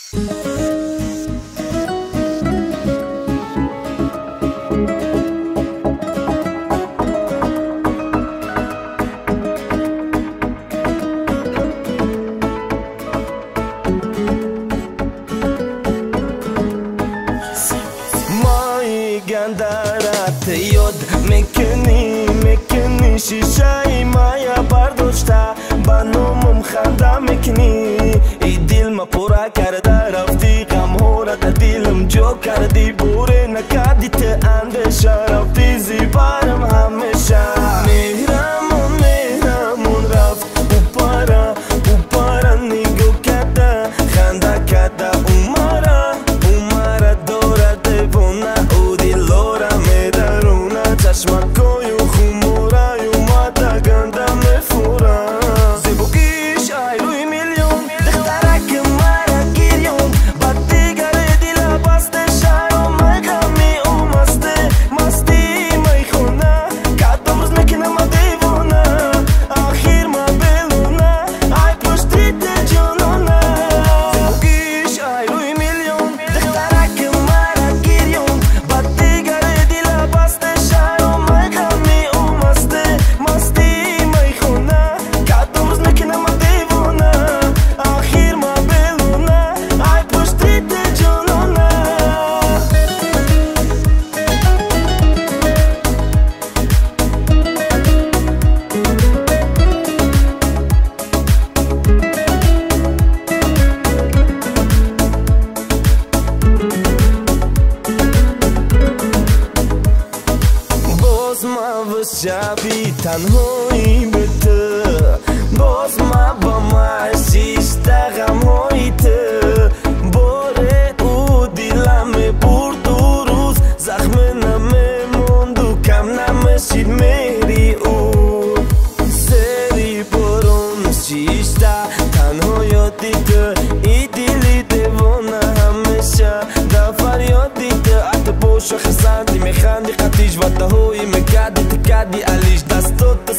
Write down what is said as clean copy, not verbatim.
گندرت یاد میکنی شیشه مایا برداشته با نامم خنده میکنی ای دل ما پورا کرده رفتی غم ها را در دلم جا کردی بوره نکردی ته اندیشه رفتی زیبارم همیشه مهرمون رفت اوپارا نگاه کرده خنده کرده اومارا داره دیوانه او دلارا میدرونه چشمکای و خمورای اومده گنده میفوره زیبوگیش ای روی میلیون دخترک مرا گیریون با دیگر دل بسته شهرام غمی او مستی میخونه کدام روز میکنم دیوانه آخر ما بلونه ای پشتی جانانه زیبوگیش ای روی میلیون دخترک مرا گیریون با دیگر دل بسته شهرام غمی او مستی میخونه کدام روز میکنم دیوانه آخر ما بلونه ای پشتی جانانه باز ما و شبی تنهایی به تو باز ما با معشیشته غمهایی تو باره او دلم برد و روز زخم نمیموند و کم نمیشید میری او سری برون شیشته تنها یادی تو ای دلی دیوانه همیشه در فریادی تو عطا باشو خسندی میخندی قطیش و تهایی میکردی تکردی علیش دستات